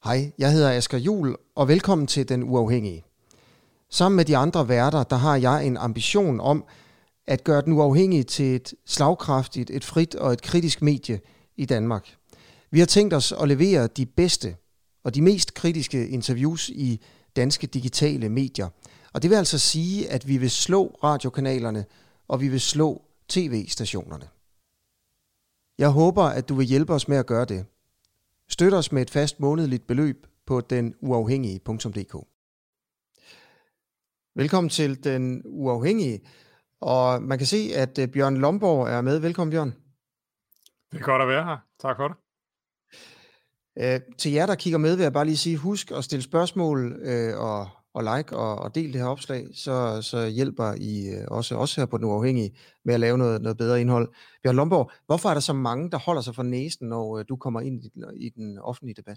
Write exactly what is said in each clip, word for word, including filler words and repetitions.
Hej, jeg hedder Asger Juhl, og velkommen til Den Uafhængige. Sammen med de andre værter, der har jeg en ambition om at gøre Den Uafhængige til et slagkraftigt, et frit og et kritisk medie i Danmark. Vi har tænkt os at levere de bedste og de mest kritiske interviews i danske digitale medier. Og det vil altså sige, at vi vil slå radiokanalerne, og vi vil slå tv-stationerne. Jeg håber, at du vil hjælpe os med at gøre det. Støt os med et fast månedligt beløb på den uafhængige punktum d k. Velkommen til Den Uafhængige. Og man kan se, at Bjørn Lomborg er med. Velkommen, Bjørn. Det er godt at være her. Tak for det. Øh, til jer, der kigger med, vil jeg bare lige sige, husk at stille spørgsmål øh, og, og like og, og del det her opslag, så, så hjælper I øh, også, også her på Den Uafhængige med at lave noget, noget bedre indhold. Bjørn Lomborg, hvorfor er der så mange, der holder sig for næsen, når øh, du kommer ind i, i den offentlige debat?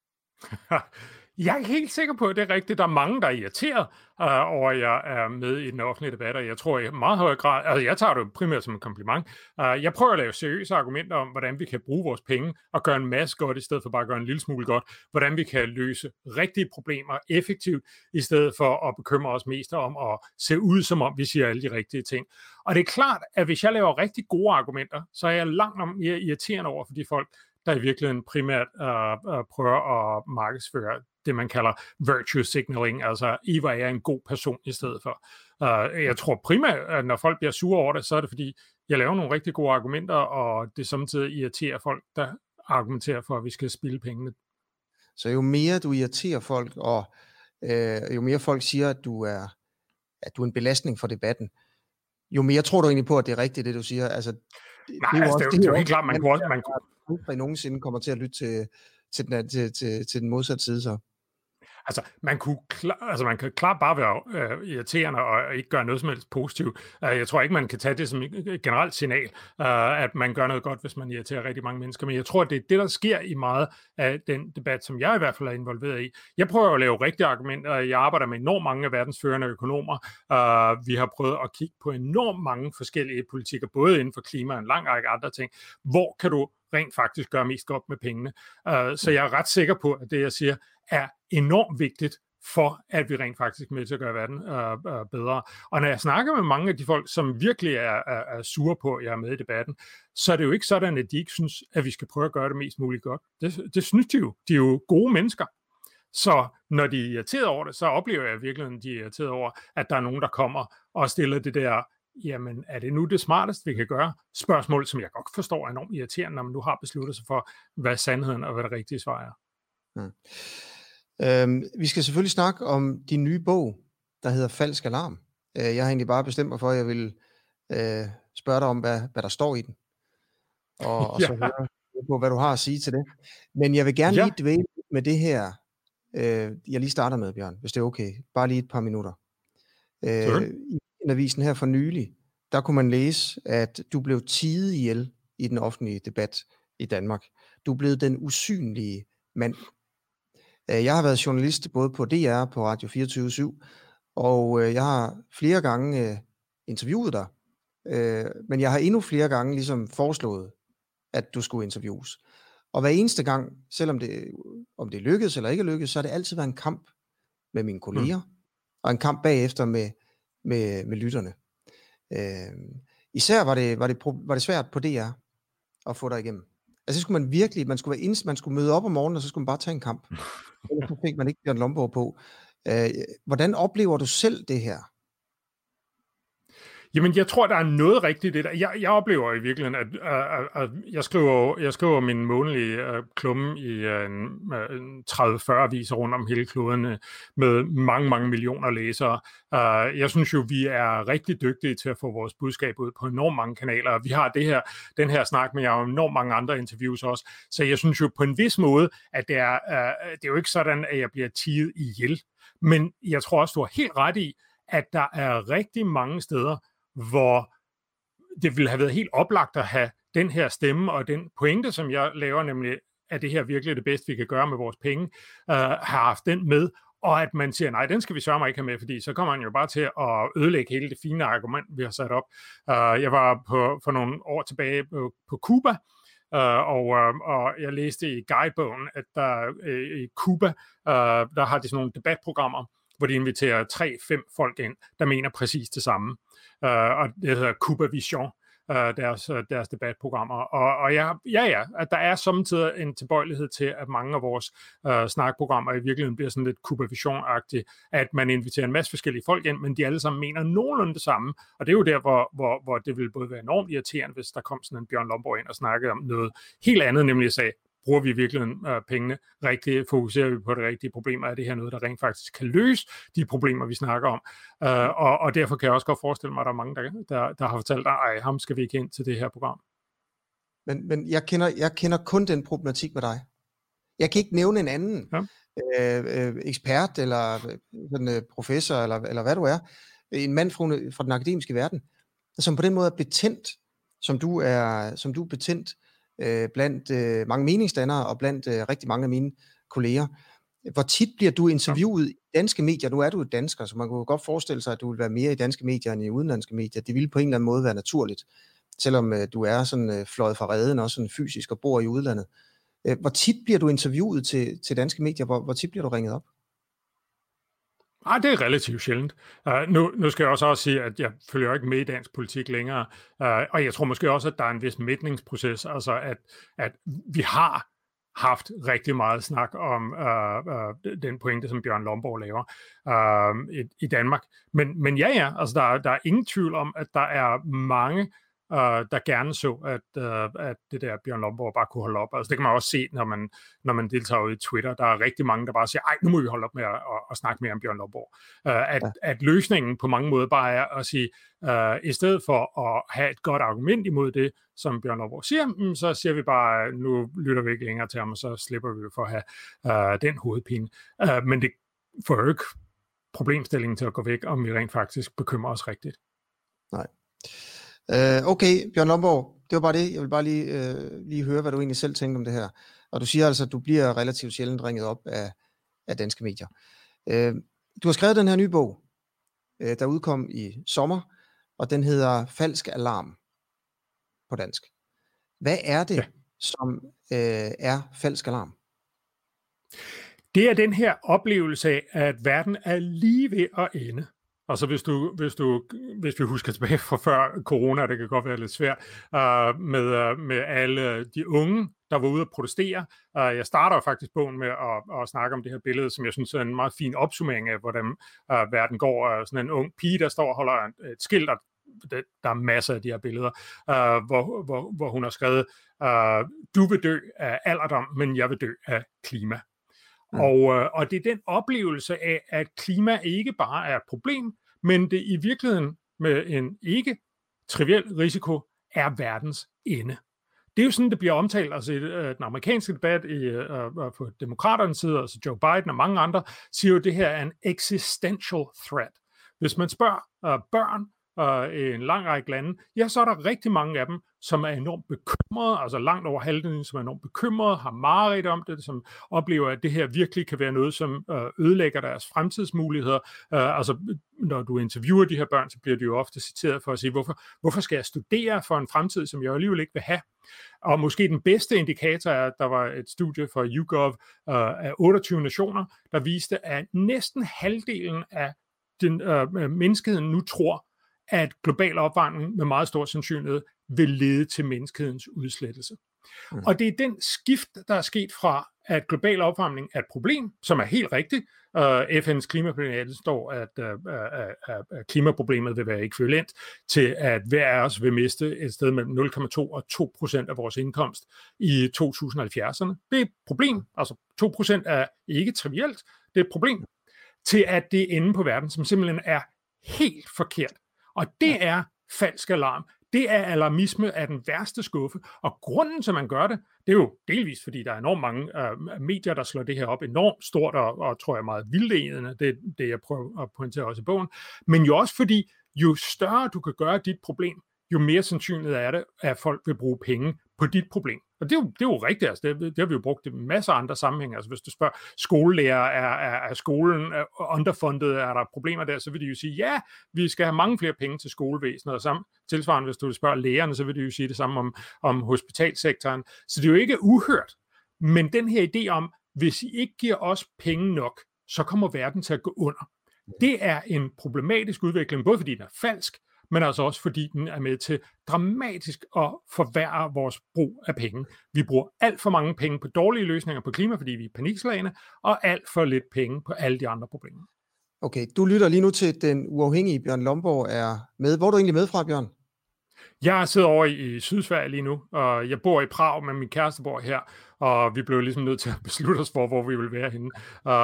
Jeg er ikke helt sikker på, at det er rigtigt. Der er mange, der er irriteret uh, over, at jeg er med i den offentlige debat, og jeg tror i meget høj grad, altså jeg tager det primært som en kompliment. Uh, jeg prøver at lave seriøse argumenter om, hvordan vi kan bruge vores penge og gøre en masse godt, i stedet for bare at gøre en lille smule godt. Hvordan vi kan løse rigtige problemer effektivt, i stedet for at bekymre os mest om at se ud, som om vi siger alle de rigtige ting. Og det er klart, at hvis jeg laver rigtig gode argumenter, så er jeg langt om mere irriterende over for de folk, der i virkeligheden primært uh, uh, prøver at markedsføre det, man kalder virtue signaling, altså I var jeg en god person i stedet for. Uh, jeg tror primært, at når folk bliver sure over det, så er det fordi, jeg laver nogle rigtig gode argumenter, og det samtidig irriterer folk, der argumenterer for, at vi skal spilde pengene. Så jo mere du irriterer folk, og øh, jo mere folk siger, at du er, at du er en belastning for debatten, jo mere tror du egentlig på, at det er rigtigt, det du siger. Altså, det, Nej, det er jo altså, også, det er jo, det det er jo helt klart, man kunne også... Man kunne... aldrig nogensinde kommer til at lytte til, til, den, til, til, til den modsatte side, så. Altså, man, kunne klar, altså, man kan klart bare være øh, irriterende og ikke gøre noget som helst positivt. Uh, jeg tror ikke, man kan tage det som et generelt signal, uh, at man gør noget godt, hvis man irriterer rigtig mange mennesker. Men jeg tror, at det er det, der sker i meget af den debat, som jeg i hvert fald er involveret i. Jeg prøver at lave rigtige argumenter. Jeg arbejder med enormt mange af verdens førende økonomer. Uh, vi har prøvet at kigge på enormt mange forskellige politikker, både inden for klima og en lang række andre ting. Hvor kan du rent faktisk gøre mest godt med pengene? Uh, så jeg er ret sikker på, at det, jeg siger, er enormt vigtigt for, at vi rent faktisk er med til at gøre verden uh, uh, bedre. Og når jeg snakker med mange af de folk, som virkelig er, er, er sure på, at jeg er med i debatten, så er det jo ikke sådan, at de ikke synes, at vi skal prøve at gøre det mest muligt godt. Det, det synes de jo. De er jo gode mennesker. Så når de er irriteret over det, så oplever jeg virkelig, at de er irriteret over, at der er nogen, der kommer og stiller det der, jamen er det nu det smarteste, vi kan gøre? Spørgsmål, som jeg godt forstår er enormt irriterende, når man nu har besluttet sig for, hvad sandheden og hvad det rigtige svar er. Hmm. Øhm, vi skal selvfølgelig snakke om din nye bog, der hedder Falsk Alarm. Øh, jeg har egentlig bare bestemt mig for, at jeg vil øh, spørge dig om, hvad, hvad der står i den. Og, og så ja. høre på, hvad du har at sige til det. Men jeg vil gerne ja. lige dvæle med det her, øh, jeg lige starter med, Bjørn, hvis det er okay. Bare lige et par minutter. Øh, I avisen her for nylig, der kunne man læse, at du blev tiet ihjel i den offentlige debat i Danmark. Du er blevet den usynlige mand. Jeg har været journalist både på D R, på Radio fireogtyve syv, og jeg har flere gange interviewet dig, men jeg har endnu flere gange ligesom foreslået, at du skulle interviews. Og hver eneste gang, selvom det, om det lykkedes eller ikke lykkedes, så har det altid været en kamp med mine kolleger, mm. og en kamp bagefter med, med, med lytterne. Især var det, var, det, var det svært på D R at få dig igennem. Altså, så skulle man virkelig, man skulle, være ins, man skulle møde op om morgenen, og så skulle man bare tage en kamp. Ellers fik man ikke Bjørn Lomborg på. Øh, hvordan oplever du selv det her? Jamen, jeg tror, der er noget rigtigt i det der. Jeg, jeg oplever i virkeligheden, at, at, at jeg, skriver, jeg skriver min månedlige uh, klumme i uh, tredive fyrre aviser rundt om hele kloden uh, med mange, mange millioner læsere. Uh, jeg synes jo, vi er rigtig dygtige til at få vores budskab ud på enormt mange kanaler. Vi har det her, den her snak, men jeg har jo enormt mange andre interviews også. Så jeg synes jo på en vis måde, at det er, uh, det er jo ikke sådan, at jeg bliver tiet ihjel. Men jeg tror også, du har helt ret i, at der er rigtig mange steder, hvor det ville have været helt oplagt at have den her stemme og den pointe, som jeg laver, nemlig, at det her virkelig er det bedste, vi kan gøre med vores penge, uh, har haft den med, og at man siger, nej, den skal vi sørge ikke have med, fordi så kommer man jo bare til at ødelægge hele det fine argument, vi har sat op. Uh, jeg var på, for nogle år tilbage på, på Cuba, uh, og, uh, og jeg læste i guidebogen, at der uh, i Cuba, uh, der har de sådan nogle debatprogrammer, hvor de inviterer tre, fem folk ind, der mener præcis det samme. Uh, og det hedder Cuba Vision, uh, deres, uh, deres debatprogrammer. Og, og ja, ja, ja, at der er samtidig en tilbøjelighed til, at mange af vores uh, snakprogrammer i virkeligheden bliver sådan lidt Cuba Vision-agtigt, at man inviterer en masse forskellige folk ind, men de alle sammen mener nogenlunde det samme. Og det er jo der, hvor, hvor, hvor det ville både være enormt irriterende, hvis der kom sådan en Bjørn Lomborg ind og snakkede om noget helt andet, nemlig at sige, bruger vi virkelig uh, pengene rigtigt, fokuserer vi på det rigtige problem, er det her noget, der rent faktisk kan løse de problemer, vi snakker om. Uh, og, og derfor kan jeg også godt forestille mig, at der er mange, der, der, der har fortalt, ej, ham skal vi ikke ind til det her program. Men, men jeg, kender, jeg kender kun den problematik med dig. Jeg kan ikke nævne en anden ja. øh, øh, ekspert, eller sådan, øh, professor, eller, eller hvad du er, en mand fra, fra den akademiske verden, som på den måde er betændt, som du er, som du er betændt, blandt øh, mange meningsdannere og blandt øh, rigtig mange af mine kolleger. Hvor tit bliver du interviewet i danske medier? Nu er du et dansker, så man kunne godt forestille sig, at du vil være mere i danske medier end i udenlandske medier. Det ville på en eller anden måde være naturligt, selvom øh, du er sådan øh, fløjet fra reden, også sådan fysisk og bor i udlandet. Øh, hvor tit bliver du interviewet til, til danske medier? Hvor, hvor tit bliver du ringet op? Nej, det er relativt sjældent. Uh, nu, nu skal jeg også, også sige, at jeg følger ikke med i dansk politik længere, uh, og jeg tror måske også, at der er en vis mætningsproces, altså at, at vi har haft rigtig meget snak om uh, uh, den pointe, som Bjørn Lomborg laver uh, i, i Danmark. Men, men ja, ja, altså der, der er ingen tvivl om, at der er mange, Uh, der gerne så, at, uh, at det der Bjørn Lomborg bare kunne holde op. Altså det kan man også se, når man, når man deltager i Twitter. Der er rigtig mange, der bare siger, ej, nu må vi holde op med at, at, at snakke mere om Bjørn Lomborg. Uh, at, ja. at løsningen på mange måder bare er at sige, uh, i stedet for at have et godt argument imod det, som Bjørn Lomborg siger, så siger vi bare, nu lytter vi ikke længere til ham, og så slipper vi for at have uh, den hovedpine. Uh, men det får jo ikke problemstillingen til at gå væk, om vi rent faktisk bekymrer os rigtigt. Nej. Uh, okay, Bjørn Lomborg, det var bare det. Jeg vil bare lige, uh, lige høre, hvad du egentlig selv tænker om det her. Og du siger altså, at du bliver relativt sjældent ringet op af, af danske medier. Uh, du har skrevet den her nye bog, uh, der udkom i sommer, og den hedder Falsk Alarm på dansk. Hvad er det, ja. som uh, er falsk alarm? Det er den her oplevelse af, at verden er lige ved at ende. Altså hvis du, hvis du, hvis vi husker tilbage fra før corona, det kan godt være lidt svært, uh, med, uh, med alle de unge, der var ude at protestere. Uh, jeg starter faktisk bogen med at, at snakke om det her billede, som jeg synes er en meget fin opsummering af, hvordan uh, verden går. Uh, sådan en ung pige, der står og holder et, et skilt, og det, der er masser af de her billeder, uh, hvor, hvor, hvor hun har skrevet, uh, du vil dø af alderdom, men jeg vil dø af klima. Mm. Og, og det er den oplevelse af, at klima ikke bare er et problem, men det i virkeligheden med en ikke triviel risiko er verdens ende. Det er jo sådan, det bliver omtalt, altså i den amerikanske debat i, uh, på demokraternes side, altså Joe Biden og mange andre, siger jo, at det her er en existential threat. Hvis man spørger uh, børn uh, i en lang række lande, ja, så er der rigtig mange af dem, som er enormt bekymrede, altså langt over halvdelen, som er enormt bekymrede, har mareridt om det, som oplever, at det her virkelig kan være noget, som øh, ødelægger deres fremtidsmuligheder. Øh, altså, når du interviewer de her børn, så bliver de jo ofte citeret for at sige, hvorfor, hvorfor skal jeg studere for en fremtid, som jeg alligevel ikke vil have? Og måske den bedste indikator er, at der var et studie fra YouGov øh, af otteogtyve nationer, der viste, at næsten halvdelen af den, øh, menneskeheden nu tror, at global opvarmning med meget stor sandsynlighed vil lede til menneskehedens udslettelse. Mm. Og det er den skift, der er sket fra, at global opvarmning er et problem, som er helt rigtigt. Uh, F N's klimapanel står, at uh, uh, uh, klimaproblemet vil være ekvivalent til, at hver af os vil miste et sted mellem nul komma to og to procent af vores indkomst i to tusind og halvfjerdserne. Det er et problem. Altså to procent er ikke trivielt. Det er et problem. Til at det er inde på verden, som simpelthen er helt forkert. Og det er falsk alarm. Det er alarmisme af den værste skuffe. Og grunden til, at man gør det, det er jo delvis, fordi der er enormt mange øh, medier, der slår det her op enormt stort og, og tror jeg meget vildledende. Det er det, jeg prøver at pointere også i bogen. Men jo også fordi, jo større du kan gøre dit problem, jo mere sandsynligt er det, at folk vil bruge penge på dit problem. Og det er jo, det er jo rigtigt, altså det, det har vi jo brugt i masser af andre sammenhænge. Altså hvis du spørger skolelærer, er, er, er skolen underfundet, er der problemer der, så vil de jo sige, ja, vi skal have mange flere penge til skolevæsenet, og samt, tilsvarende hvis du spørger lærerne, så vil de jo sige det samme om, om hospitalsektoren. Så det er jo ikke uhørt, men den her idé om, hvis I ikke giver os penge nok, så kommer verden til at gå under. Det er en problematisk udvikling, både fordi den er falsk, men altså også fordi den er med til dramatisk at forværre vores brug af penge. Vi bruger alt for mange penge på dårlige løsninger på klima, fordi vi er panikslagende, og alt for lidt penge på alle de andre problemer. Okay, du lytter lige nu til Den Uafhængige. Bjørn Lomborg er med. Hvor er du egentlig med fra, Bjørn? Jeg sidder over i Sydsverige lige nu, og jeg bor i Prag, men min kæreste bor her, og vi blev ligesom nødt til at beslutte os for, hvor vi vil være henne,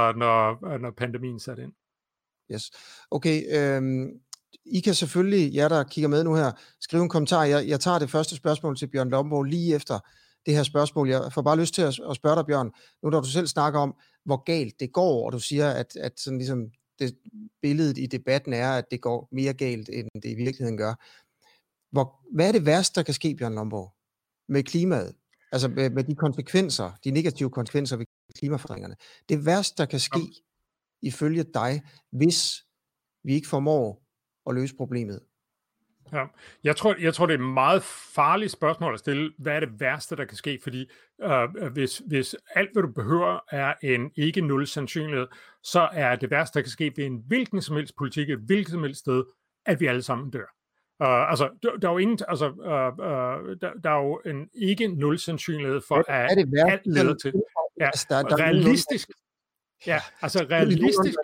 når, når pandemien satte ind. Yes. Okay, øhm, I kan selvfølgelig, jer der kigger med nu her, skrive en kommentar. Jeg, jeg tager det første spørgsmål til Bjørn Lomborg lige efter det her spørgsmål. Jeg får bare lyst til at, at spørge dig, Bjørn, nu når du selv snakker om, hvor galt det går, og du siger, at, at sådan ligesom det, billedet i debatten er, at det går mere galt, end det i virkeligheden gør. Hvor, hvad er det værste, der kan ske, Bjørn Lomborg, med klimaet? Altså med, med de konsekvenser, de negative konsekvenser ved klimaforandringerne. Det værste, der kan ske, ja. Ifølge dig, hvis vi ikke formår at løse problemet? Ja, jeg tror, jeg tror, det er et meget farligt spørgsmål at stille. Hvad er det værste, der kan ske? Fordi øh, hvis, hvis alt, hvad du behøver, er en ikke nul sandsynlighed, så er det værste, der kan ske ved en hvilken som helst politik, et hvilket som helst sted, at vi alle sammen dør. Uh, altså, der, der er jo ingen, altså, uh, uh, der, der er jo en ikke nul sandsynlighed for, at er det alt leder til. Ja, altså, der, der realistisk. Ja, altså realistisk.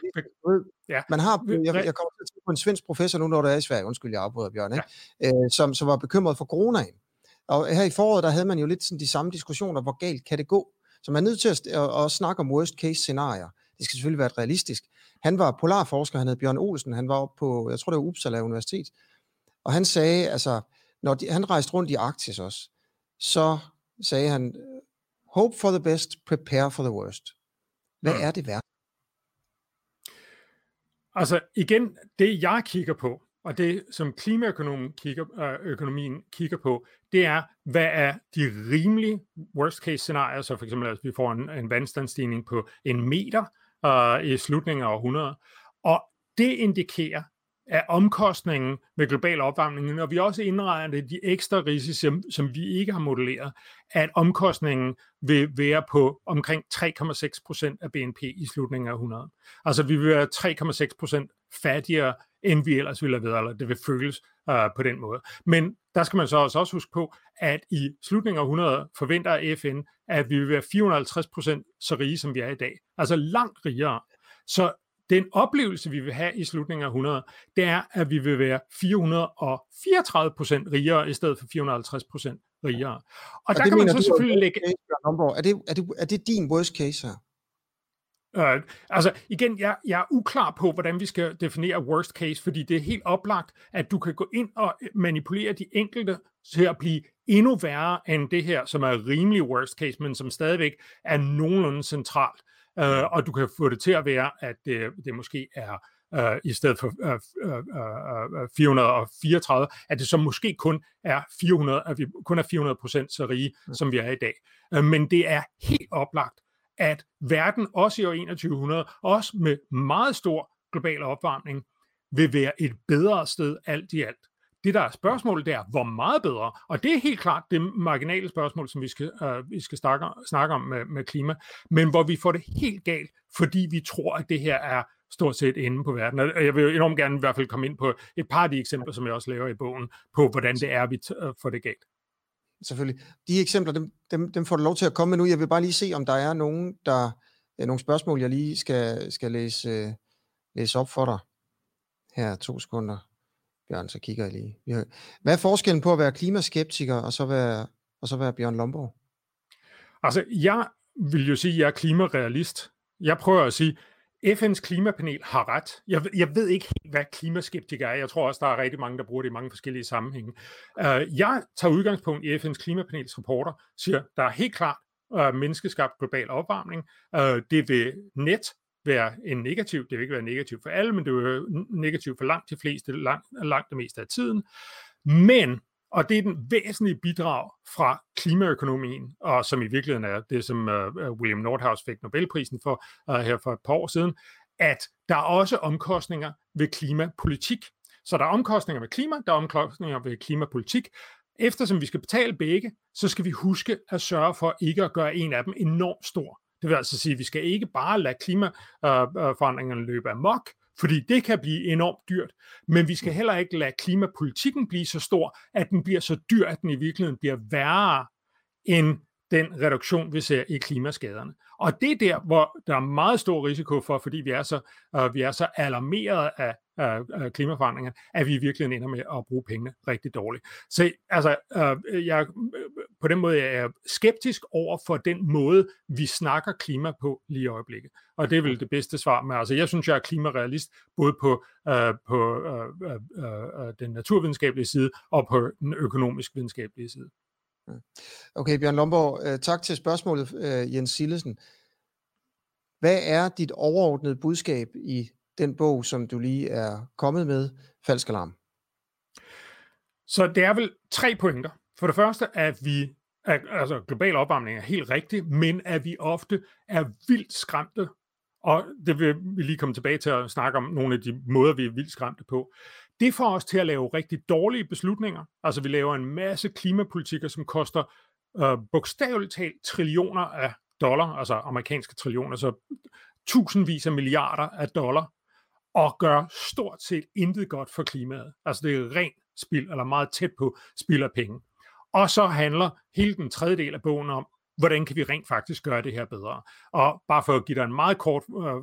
Ja. Man har, jeg, jeg kommer til at tænke på en svensk professor nu, når der er i Sverige, undskyld, jeg afbryder, Bjørn, ikke? Ja. Øh, som, som var bekymret for coronaen. Og her i foråret, der havde man jo lidt sådan de samme diskussioner, hvor galt kan det gå? Så man er nødt til at, at, at snakke om worst case scenarier. Det skal selvfølgelig være realistisk. Han var polarforsker, han hed Bjørn Olsen, han var oppe på, jeg tror det var Uppsala Universitet, og han sagde, altså, når de, han rejste rundt i Arktis også, så sagde han, hope for the best, prepare for the worst. Hvad mm. er det værd? Altså igen, det jeg kigger på, og det som klimaøkonomien kigger, øh, økonomien kigger på, det er, hvad er de rimelige worst case scenarier, så for eksempel, at vi får en, en vandstandsstigning på en meter øh, i slutningen af århundredet, og det indikerer, af omkostningen med global opvarmning, og vi også indregner de ekstra risici, som, som vi ikke har modelleret, at omkostningen vil være på omkring tre komma seks procent af B N P i slutningen af århundredet. Altså vi vil være tre komma seks procent fattigere, end vi ellers ville have været, eller det vil føles uh, på den måde. Men der skal man så også huske på, at i slutningen af århundredet forventer F N, at vi vil være fire hundrede og halvtreds procent så rige, som vi er i dag. Altså langt rigere. Så den oplevelse, vi vil have i slutningen af århundredet, det er, at vi vil være fire hundrede og fireogtredive procent rigere, i stedet for fire hundrede og halvtreds procent rigere. Og, og der kan man så selvfølgelig lægge... Er det, er, det, er det din worst case her? Uh, altså igen, jeg, jeg er uklar på, hvordan vi skal definere worst case, fordi det er helt oplagt, at du kan gå ind og manipulere de enkelte til at blive endnu værre end det her, som er rimelig worst case, men som stadigvæk er nogenlunde centralt. Uh, og du kan få det til at være, at det, det måske er uh, i stedet for uh, uh, uh, fire hundrede og fireogtredive, at det så måske kun er fire hundrede, at vi kun er fire hundrede procent så rige, mm. som vi er i dag. Uh, men det er helt oplagt, at verden også i år enogtyve hundrede, også med meget stor global opvarmning, vil være et bedre sted alt i alt. Det, der er spørgsmålet, det er, hvor meget bedre? Og det er helt klart det marginale spørgsmål, som vi skal, øh, vi skal snakke, snakke om med, med klima, men hvor vi får det helt galt, fordi vi tror, at det her er stort set inde på verden. Og jeg vil jo enormt gerne i hvert fald komme ind på et par af de eksempler, som jeg også laver i bogen, på hvordan det er, vi t- får det galt. Selvfølgelig. De eksempler, dem, dem, dem får du lov til at komme med nu. Jeg vil bare lige se, om der er nogen, der, er nogle spørgsmål, jeg lige skal, skal læse, læse op for dig. Her, to sekunder. Bjørn, så kigger jeg lige. Hvad er forskellen på at være klimaskeptiker og så være, og så være Bjørn Lomborg? Altså, jeg vil jo sige, at jeg er klimarealist. Jeg prøver at sige, F N's klimapanel har ret. Jeg, jeg ved ikke helt, hvad klimaskeptiker er. Jeg tror også, der er rigtig mange, der bruger det i mange forskellige sammenhænge. Uh, jeg tager udgangspunkt i F N's klimapanels rapporter, siger, der er helt klart uh, menneskeskabt global opvarmning. Uh, det vil net være en negativ, det vil ikke være negativt for alle, men det vil være negativt for langt de fleste, langt, langt det meste af tiden. Men Og det er den væsentlige bidrag fra klimaøkonomien, og som i virkeligheden er det, som uh, William Nordhaus fik Nobelprisen for uh, her for et par år siden, at der er også omkostninger ved klimapolitik. Så der er omkostninger ved klima, der er omkostninger ved klimapolitik. Eftersom vi skal betale begge, så skal vi huske at sørge for ikke at gøre en af dem enormt stor. Det vil altså sige, at vi skal ikke bare lade klimaforandringerne løbe amok, fordi det kan blive enormt dyrt, men vi skal heller ikke lade klimapolitikken blive så stor, at den bliver så dyr, at den i virkeligheden bliver værre end den reduktion, vi ser i klimaskaderne. Og det er der, hvor der er meget stor risiko for, fordi vi er så, uh, vi er så alarmeret af, af, af klimaforandringer, at vi i virkeligheden ender med at bruge pengene rigtig dårligt. Så altså, uh, jeg, på den måde er jeg skeptisk over for den måde, vi snakker klima på lige i øjeblikket. Og det er vel det bedste svar med. Altså, jeg synes, jeg er klimarealist, både på, uh, på uh, uh, uh, den naturvidenskabelige side og på den økonomisk videnskabelige side. Okay, Bjørn Lomborg, tak til spørgsmålet, Jens Sillesen. Hvad er dit overordnede budskab i den bog, som du lige er kommet med, Falsk Alarm? Så det er vel tre pointer. For det første, at vi, at, altså global opvarmning er helt rigtigt, men at vi ofte er vildt skræmte, og det vil vi lige komme tilbage til at snakke om nogle af de måder, vi er vildt skræmte på. Det får os til at lave rigtig dårlige beslutninger. Altså vi laver en masse klimapolitikker, som koster øh, bogstaveligt talt trillioner af dollar, altså amerikanske trillioner, så tusindvis af milliarder af dollar, og gør stort set intet godt for klimaet. Altså det er rent spild, eller meget tæt på spild af penge. Og så handler hele den tredje del af bogen om, hvordan kan vi rent faktisk gøre det her bedre? Og bare for at give dig en meget kort øh, øh,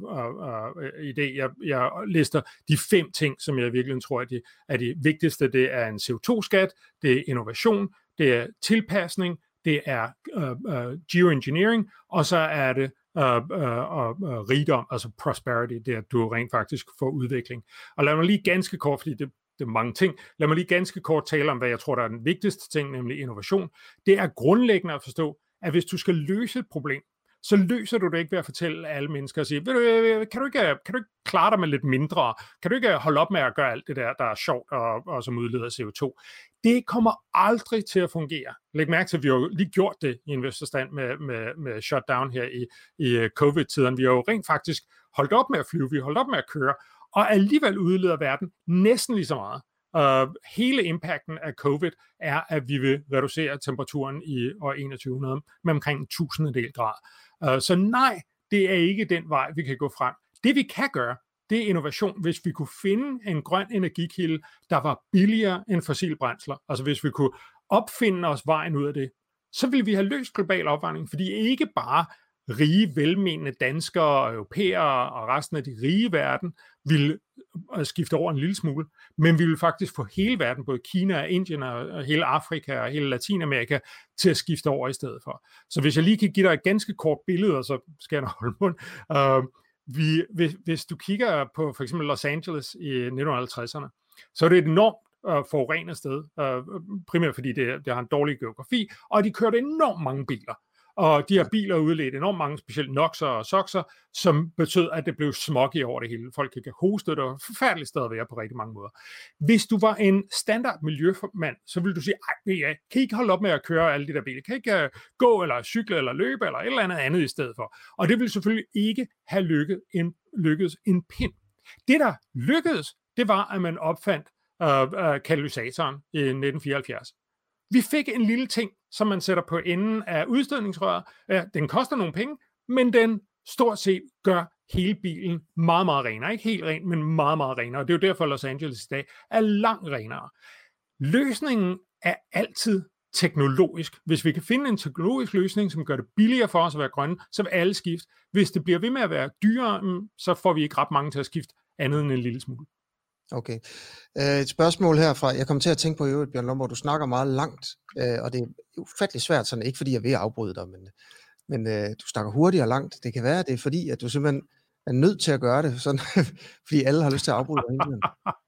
øh, idé, jeg, jeg lister de fem ting, som jeg virkelig tror er de, er de vigtigste. Det er en C O to skat, det er innovation, det er tilpasning, det er øh, øh, geoengineering, og så er det øh, øh, øh, rigdom, altså prosperity, det er, at du rent faktisk får udvikling. Og lad mig lige ganske kort, fordi det det er mange ting. Lad mig lige ganske kort tale om, hvad jeg tror, der er den vigtigste ting, nemlig innovation. Det er grundlæggende at forstå, at hvis du skal løse et problem, så løser du det ikke ved at fortælle alle mennesker og sige, kan du ikke, kan du ikke klare dig med lidt mindre? Kan du ikke holde op med at gøre alt det der, der er sjovt og, og som udleder C O to? Det kommer aldrig til at fungere. Læg mærke til, at vi har jo lige gjort det i en vis forstand med, med, med shutdown her i, i covid-tiden. Vi har jo rent faktisk holdt op med at flyve, vi har holdt op med at køre, og alligevel udleder verden næsten lige så meget. Uh, hele impacten af covid er, at vi vil reducere temperaturen i år enogtyve hundrede med omkring en tusindedel grad. Uh, så nej, det er ikke den vej, vi kan gå frem. Det vi kan gøre, det er innovation. Hvis vi kunne finde en grøn energikilde, der var billigere end fossil brændsler, altså hvis vi kunne opfinde os vejen ud af det, så ville vi have løst global opvarmning, fordi ikke bare rige, velmenende danskere og europæere og resten af de rige verden ville skifte over en lille smule, men vi vil faktisk få hele verden, både Kina og Indien og hele Afrika og hele Latinamerika, til at skifte over i stedet for. Så hvis jeg lige kan give dig et ganske kort billede, og så skal jeg nok holde mund. Uh, vi, hvis, hvis du kigger på for eksempel Los Angeles i nitten halvtredserne, så er det et enormt uh, forurenet sted, uh, primært fordi det, det har en dårlig geografi, og de kørte enormt mange biler. Og de her biler udledte enormt mange, specielt noxer og soxer, som betød, at det blev smog i over det hele. Folk kan hoste, det var forfærdeligt sted at være på rigtig mange måder. Hvis du var en standard miljømand, så ville du sige, ej, jeg kan I ikke holde op med at køre alle de der biler? Kan I ikke uh, gå eller cykle eller løbe eller et eller andet andet i stedet for? Og det ville selvfølgelig ikke have lykket en, lykkedes en pind. Det, der lykkedes, det var, at man opfandt uh, uh, katalysatoren i nitten fireoghalvfjerds. Vi fik en lille ting, som man sætter på enden af udstødningsrøret. Ja, den koster nogle penge, men den stort set gør hele bilen meget, meget renere. Ikke helt ren, men meget, meget renere. Og det er jo derfor, at Los Angeles i dag er langt renere. Løsningen er altid teknologisk. Hvis vi kan finde en teknologisk løsning, som gør det billigere for os at være grønne, så vil alle skifte. Hvis det bliver ved med at være dyrere, så får vi ikke ret mange til at skifte andet end en lille smule. Okay. Et spørgsmål herfra. Jeg kom til at tænke på, øvrigt, Bjørn Lomborg, du snakker meget langt, og det er ufattelig svært, sådan ikke fordi jeg vil afbryde dig, men, men du snakker hurtigt og langt. Det kan være, det er fordi, at du simpelthen er nødt til at gøre det, sådan, fordi alle har lyst til at afbryde dig hele tiden.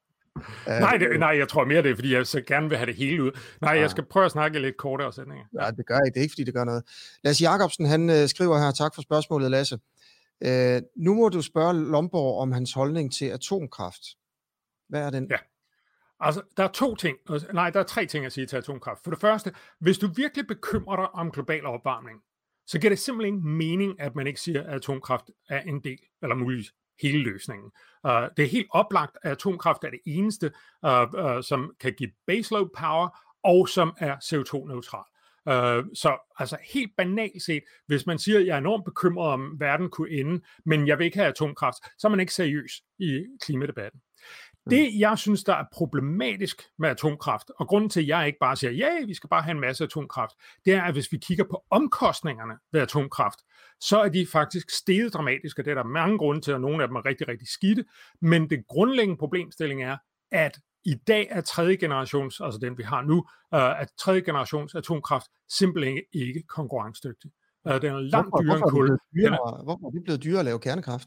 nej, det, nej, jeg tror mere, det er, fordi jeg så gerne vil have det hele ud. Nej, jeg skal prøve at snakke lidt kortere sætninger. Ja, det gør ikke. Det er ikke, fordi det gør noget. Lasse Jacobsen, han skriver her, tak for spørgsmålet, Lasse. Uh, nu må du spørge Lomborg om hans holdning til atomkraft. Hvad er den? Ja. Altså, der er to ting, nej, der er tre ting at sige til atomkraft. For det første, hvis du virkelig bekymrer dig om global opvarmning, så giver det simpelthen ingen mening, at man ikke siger, at atomkraft er en del, eller muligvis hele løsningen. Uh, det er helt oplagt, at atomkraft er det eneste, uh, uh, som kan give baseload power, og som er C O to neutral. Uh, så altså helt banalt set, hvis man siger, at jeg er enormt bekymret om, verden kunne ende, men jeg vil ikke have atomkraft, så er man ikke seriøs i klimadebatten. Det, jeg synes, der er problematisk med atomkraft, og grunden til, at jeg ikke bare siger, ja, vi skal bare have en masse atomkraft, det er, at hvis vi kigger på omkostningerne ved atomkraft, så er de faktisk steget dramatisk, og det er der mange grunde til, og nogle af dem er rigtig, rigtig skidte, men det grundlæggende problemstilling er, at i dag er tredje generations, altså den vi har nu, uh, at tredje generations atomkraft simpelthen ikke konkurrencedygtig. Uh, den er langt hvorfor, dyrere end kul. Dyrere, hvorfor er det blevet dyrere at lave kernekraft?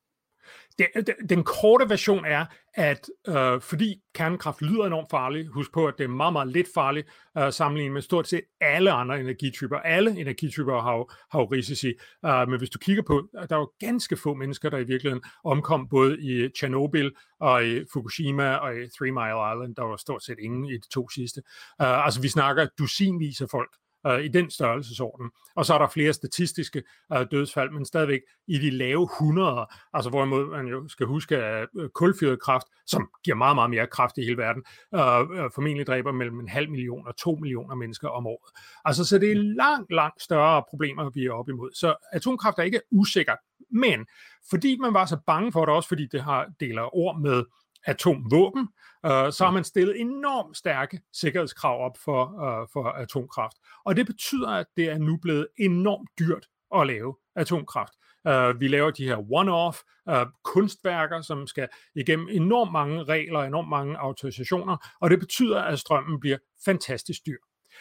Det, det, den korte version er, at øh, fordi kernekraft lyder enormt farligt, husk på, at det er meget, meget lidt farligt øh, sammenlignet med stort set alle andre energityper. Alle energityper har jo, har jo risici, øh, men hvis du kigger på, der er jo ganske få mennesker, der i virkeligheden omkom både i Chernobyl og i Fukushima og i Three Mile Island. Der var stort set ingen i de to sidste. Øh, altså vi snakker dusinvis af folk i den størrelsesorden. Og så er der flere statistiske uh, dødsfald, men stadigvæk i de lave hundreder, altså hvorimod man jo skal huske, at uh, kulfyret kraft, som giver meget, meget mere kraft i hele verden, uh, uh, formentlig dræber mellem en halv million og to millioner mennesker om året. Altså så det er langt, langt større problemer, vi er op imod. Så atomkraft er ikke usikkert, men fordi man var så bange for det, også fordi det har deler ord med atomvåben, øh, så har man stillet enormt stærke sikkerhedskrav op for, øh, for atomkraft. Og det betyder, at det er nu blevet enormt dyrt at lave atomkraft. Uh, vi laver de her one-off uh, kunstværker, som skal igennem enormt mange regler, enormt mange autorisationer, og det betyder, at strømmen bliver fantastisk dyr.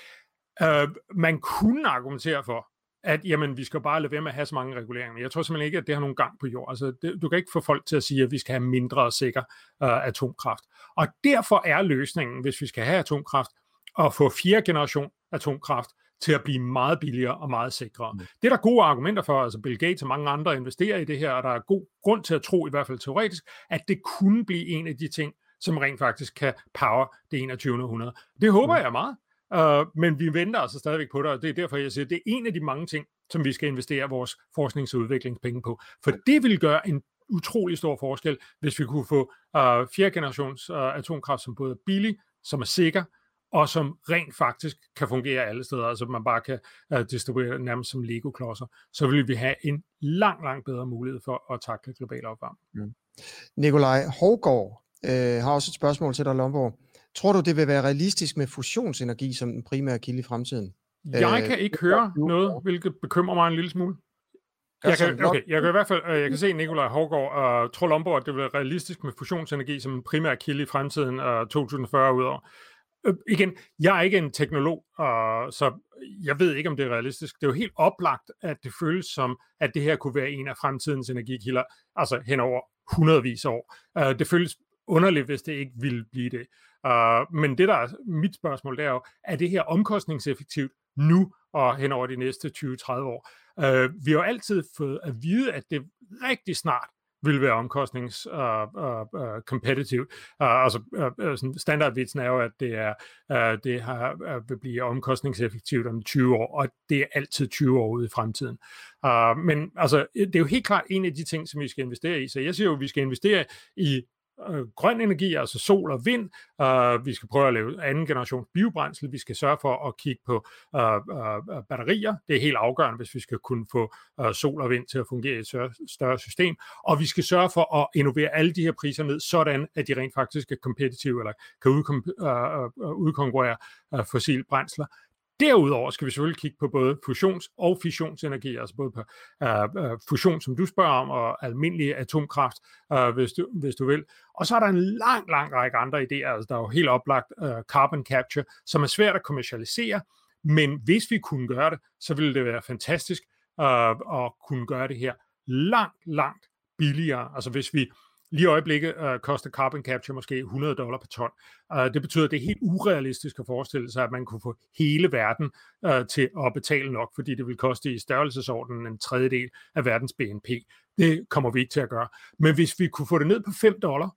Uh, man kunne argumentere for, at jamen, vi skal bare lade være med at have så mange reguleringer. Men jeg tror simpelthen ikke, at det har nogen gang på jord. Altså, det, du kan ikke få folk til at sige, at vi skal have mindre og sikker uh, atomkraft. Og derfor er løsningen, hvis vi skal have atomkraft, at få fjerde generation atomkraft til at blive meget billigere og meget sikrere. Mm. Det er der gode argumenter for, altså Bill Gates og mange andre investerer i det her, og der er god grund til at tro, i hvert fald teoretisk, at det kunne blive en af de ting, som rent faktisk kan power det enogtyvende århundrede. Det håber mm. jeg meget. Uh, men vi venter altså stadigvæk på det, og det er derfor, jeg siger, at det er en af de mange ting, som vi skal investere vores forsknings- og udviklingspenge på. For det vil gøre en utrolig stor forskel, hvis vi kunne få uh, fjerde generations uh, atomkraft, som både er billig, som er sikker, og som rent faktisk kan fungere alle steder, altså man bare kan uh, distribuere nærmest som Lego-klodser, så vil vi have en lang, lang bedre mulighed for at takle global opvarmning. Mm. Nikolaj Hovgaard øh, har også et spørgsmål til dig, Lomborg. Tror du, det vil være realistisk med fusionsenergi som den primære kilde i fremtiden? Jeg kan ikke høre noget, hvilket bekymrer mig en lille smule. Jeg kan, okay, jeg kan i hvert fald, jeg kan se Nikolaj Hovgaard og tror Lomborg, at det vil være realistisk med fusionsenergi som en primær kilde i fremtiden uh, to tusind og fyrre udover. Uh, igen, jeg er ikke en teknolog, uh, så jeg ved ikke, om det er realistisk. Det er jo helt oplagt, at det føles som, at det her kunne være en af fremtidens energikilder, altså hen over hundredvis af år. Uh, det føles underligt, hvis det ikke ville blive det. Uh, men det, der er mit spørgsmål, det er jo, er det her omkostningseffektivt nu og hen over de næste tyve til tredive år? Uh, vi har jo altid fået at vide, at det rigtig snart vil være omkostnings uh, uh, uh, competitive. Uh, altså uh, standardvitsen er jo, at det, er, uh, det har, uh, vil blive omkostningseffektivt om tyve år, og det er altid tyve år ude i fremtiden. Uh, men altså, det er jo helt klart en af de ting, som vi skal investere i. Så jeg siger jo, at vi skal investere i Øh, grøn energi, altså sol og vind. Uh, vi skal prøve at lave anden generation biobrændsel. Vi skal sørge for at kigge på uh, uh, batterier. Det er helt afgørende, hvis vi skal kunne få uh, sol og vind til at fungere i et større, større system. Og vi skal sørge for at innovere alle de her priser ned, sådan at de rent faktisk er competitive, eller kan udkom- uh, uh, udkonkurrere uh, fossile brændsler. Derudover skal vi selvfølgelig kigge på både fusions- og fissionsenergi, altså både på uh, uh, fusion, som du spørger om, og almindelig atomkraft, uh, hvis, du, hvis du vil. Og så er der en lang, lang række andre idéer. Altså, der er jo helt oplagt uh, carbon capture, som er svært at kommercialisere, men hvis vi kunne gøre det, så ville det være fantastisk uh, at kunne gøre det her langt, langt billigere. Altså hvis vi lige i øjeblikket uh, koster carbon capture måske hundrede dollar per ton. Uh, det betyder, at det er helt urealistisk at forestille sig, at man kunne få hele verden uh, til at betale nok, fordi det vil koste i størrelsesordenen en tredjedel af verdens B N P. Det kommer vi ikke til at gøre. Men hvis vi kunne få det ned på fem dollar,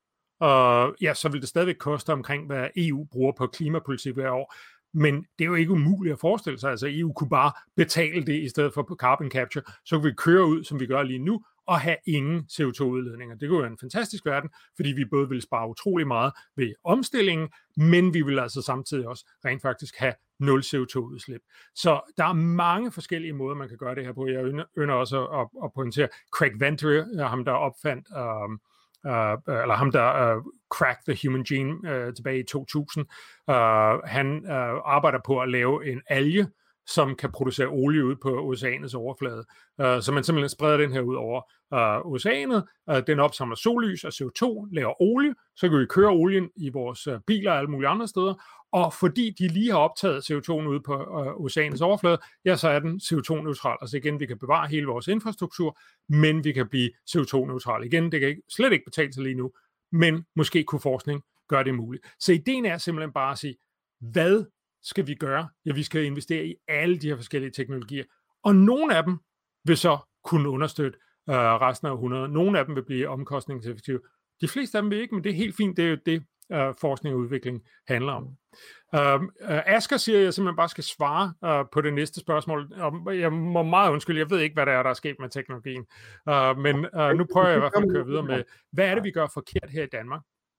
uh, ja, så vil det stadigvæk koste omkring, hvad E U bruger på klimapolitik hver år. Men det er jo ikke umuligt at forestille sig. Altså E U kunne bare betale det i stedet for på carbon capture. Så kan vi køre ud, som vi gør lige nu, og have ingen C O to udledninger. Det kunne være en fantastisk verden, fordi vi både vil spare utrolig meget ved omstillingen, men vi vil altså samtidig også rent faktisk have nul C O to udslip. Så der er mange forskellige måder, man kan gøre det her på. Jeg ønsker også at, at pointere Craig Venter, ham der opfandt, um, uh, eller ham der uh, cracked the human gene uh, tilbage i to tusind. Uh, han uh, arbejder på at lave en alge, som kan producere olie ud på oceanets overflade. Uh, så man simpelthen spreder den her ud over uh, oceanet. Uh, den opsamler sollys og C O to, laver olie, så kan vi køre olien i vores uh, biler og alle mulige andre steder. Og fordi de lige har optaget C O to'en ude på uh, oceanets overflade, ja, så er den C O to neutral. Altså igen, vi kan bevare hele vores infrastruktur, men vi kan blive C O to neutral. Igen, det kan ikke, slet ikke betale sig lige nu, men måske kunne forskning gøre det muligt. Så ideen er simpelthen bare at sige, hvad skal vi gøre? Ja, vi skal investere i alle de her forskellige teknologier. Og nogle af dem vil så kunne understøtte uh, resten af århundredet. Nogle af dem vil blive omkostningseffektive. De fleste af dem vil ikke, men det er helt fint. Det er jo det, uh, forskning og udvikling handler om. Uh, uh, Asger siger, at jeg simpelthen bare skal svare uh, på det næste spørgsmål. Og jeg må meget undskylde, jeg ved ikke, hvad der er, der er sket med teknologien. Uh, men uh, nu prøver jeg i hvert fald at køre videre med, hvad er det, vi gør forkert her i Danmark?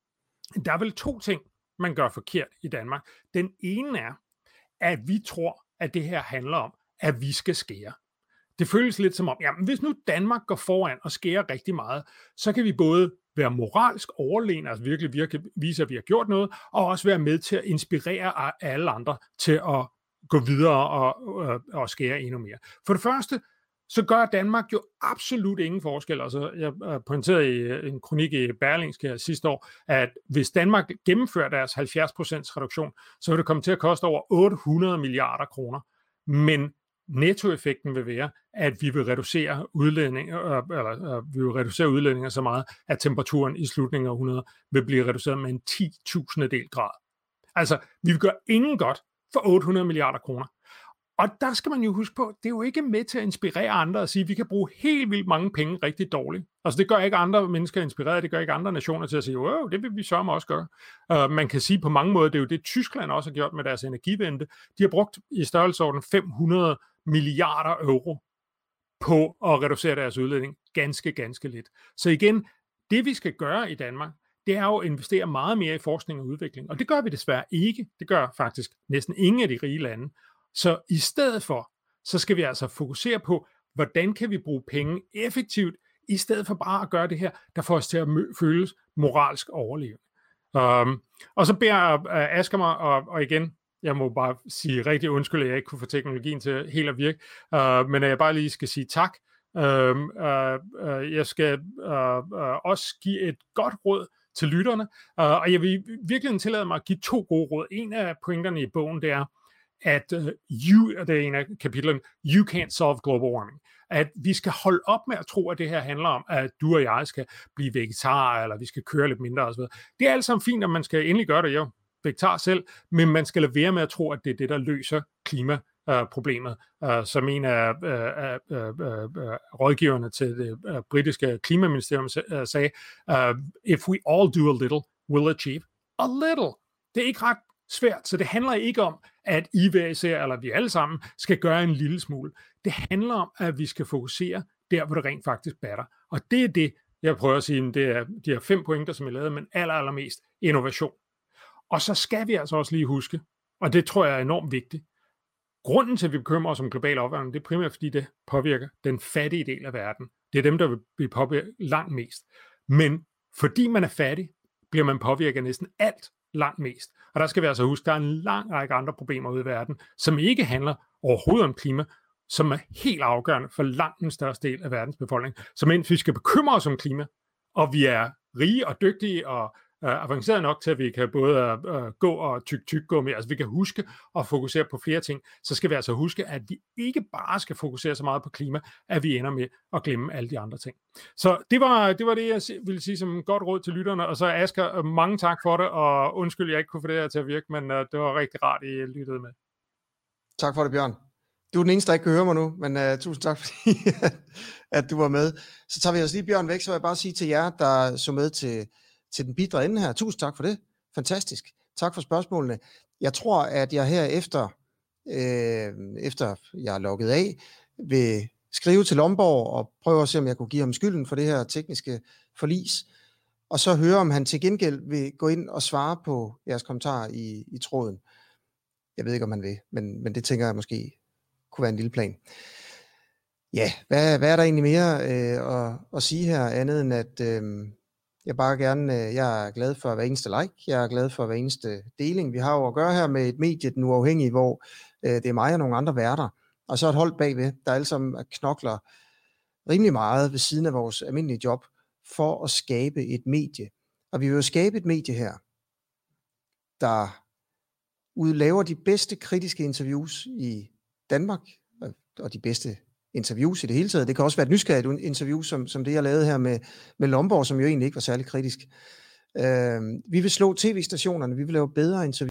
Der er vel to ting, man gør forkert i Danmark. Den ene er, at vi tror, at det her handler om, at vi skal skære. Det føles lidt som om, jamen hvis nu Danmark går foran og skærer rigtig meget, så kan vi både være moralsk overlegen, altså virkelig virke, vise, at vi har gjort noget, og også være med til at inspirere alle andre til at gå videre og, og, og skære endnu mere. For det første, så gør Danmark jo absolut ingen forskel. Altså, jeg pointerede i en kronik i Berlingske sidste år, at hvis Danmark gennemfører deres halvfjerds procent reduktion, så vil det komme til at koste over otte hundrede milliarder kroner. Men nettoeffekten vil være, at vi vil reducere udledninger, eller vi vil reducere udledninger så meget, at temperaturen i slutningen af århundredet vil blive reduceret med en ti tusindedel grad. Altså, vi vil gøre ingen godt for otte hundrede milliarder kroner. Og der skal man jo huske på, det er jo ikke med til at inspirere andre og sige, at vi kan bruge helt vildt mange penge rigtig dårligt. Altså det gør ikke andre mennesker inspireret, det gør ikke andre nationer til at sige, åh, det vil vi sørge også gøre. Uh, man kan sige på mange måder, det er jo det, Tyskland også har gjort med deres energivente. De har brugt i størrelsesorden fem hundrede milliarder euro på at reducere deres udledning. Ganske, ganske lidt. Så igen, det vi skal gøre i Danmark, det er jo at investere meget mere i forskning og udvikling. Og det gør vi desværre ikke. Det gør faktisk næsten ingen af de rige lande. Så i stedet for, så skal vi altså fokusere på, hvordan kan vi bruge penge effektivt, i stedet for bare at gøre det her, der får os til at mø- føles moralsk overlevende. Um, og så beder uh, Asger mig, og, og igen, jeg må bare sige rigtig undskyld, at jeg ikke kunne få teknologien til helt at virke, uh, men jeg bare lige skal sige tak. Uh, uh, uh, jeg skal uh, uh, også give et godt råd til lytterne, uh, og jeg vil virkelig tillade mig at give to gode råd. En af pointerne i bogen, det er, at uh, you, det er en af kapitlerne, you can't solve global warming. At vi skal holde op med at tro, at det her handler om, at du og jeg skal blive vegetar, eller vi skal køre lidt mindre osv. Det er alt sammen fint, at man skal endelig gøre det, jeg er vegetar selv, men man skal lade være med at tro, at det er det, der løser klimaproblemet. Uh, som en af uh, uh, uh, uh, rådgiverne til det uh, britiske klimaministerium uh, sagde, uh, if we all do a little, we'll achieve a little. Det er ikke ret svært, så det handler ikke om, at I hver især, eller vi alle sammen, skal gøre en lille smule. Det handler om, at vi skal fokusere der, hvor det rent faktisk batter. Og det er det, jeg prøver at sige, det er de her fem pointer, som jeg lavede, men aller, allermest innovation. Og så skal vi altså også lige huske, og det tror jeg er enormt vigtigt, grunden til, at vi bekymrer os om global opvarmning, det er primært, fordi det påvirker den fattige del af verden. Det er dem, der vil blive påvirket langt mest. Men fordi man er fattig, bliver man påvirket næsten alt langt mest. Og der skal vi altså huske, at der er en lang række andre problemer ude i verden, som ikke handler overhovedet om klima, som er helt afgørende for langt den største del af verdens befolkning. Så mens vi skal bekymre os om klima, og vi er rige og dygtige og uh, avanceret nok til, at vi kan både uh, gå og tyk-tyk gå med, altså vi kan huske at fokusere på flere ting, så skal vi altså huske, at vi ikke bare skal fokusere så meget på klima, at vi ender med at glemme alle de andre ting. Så det var det, var det jeg ville sige som godt råd til lytterne, og så Asger, mange tak for det, og undskyld, jeg ikke kunne få det her til at virke, men uh, det var rigtig rart, I lyttede med. Tak for det, Bjørn. Du er den eneste, der ikke kan høre mig nu, men uh, tusind tak, fordi at du var med. Så tager vi os lige Bjørn væk, så vil jeg bare sige til jer, der så med til, til den bidre ende her. Tusind tak for det. Fantastisk. Tak for spørgsmålene. Jeg tror, at jeg her efter, øh, efter jeg er logget af, vil skrive til Lomborg og prøve at se, om jeg kunne give ham skylden for det her tekniske forlis, og så høre, om han til gengæld vil gå ind og svare på jeres kommentarer i, i tråden. Jeg ved ikke, om han vil, men, men det tænker jeg måske kunne være en lille plan. Ja, hvad, hvad er der egentlig mere øh, at, at sige her, andet end at øh, jeg bare gerne, øh, jeg er glad for hver eneste like, jeg er glad for hver eneste deling. Vi har jo at gøre her med et medie, Den Uafhængige, hvor øh, det er mig og nogle andre værter, og så et hold bagved, der alle sammen knokler rimelig meget ved siden af vores almindelige job, for at skabe et medie. Og vi vil jo skabe et medie her, der udlaver de bedste kritiske interviews i Danmark, og de bedste interviews i det hele taget. Det kan også være et nysgerrigt interview, som, som det jeg lavede her med, med Lomborg, som jo egentlig ikke var særlig kritisk. Øh, vi vil slå tv-stationerne, vi vil lave bedre interviews.